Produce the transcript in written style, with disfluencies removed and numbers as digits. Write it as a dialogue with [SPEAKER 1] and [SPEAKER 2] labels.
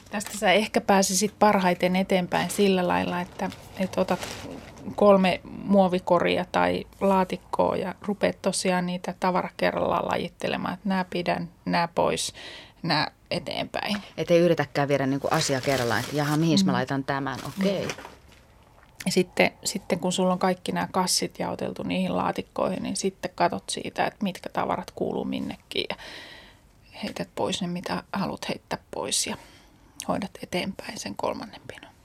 [SPEAKER 1] Tästä sä ehkä pääsisit parhaiten eteenpäin sillä lailla, että otat 3 muovikoria tai laatikkoa ja rupeat tosiaan niitä tavara kerrallaan lajittelemaan, että nämä pidän, nämä pois, nämä eteenpäin.
[SPEAKER 2] Että ei yritäkään viedä niin kuin asia kerrallaan, että jaha, mihin mä laitan tämän, okei.
[SPEAKER 1] Ja sitten kun sulla on kaikki nämä kassit jaoteltu niihin laatikkoihin, niin sitten katot siitä, että mitkä tavarat kuuluu minnekin ja heität pois ne, mitä haluat heittää pois ja hoidat eteenpäin sen 3. pinon.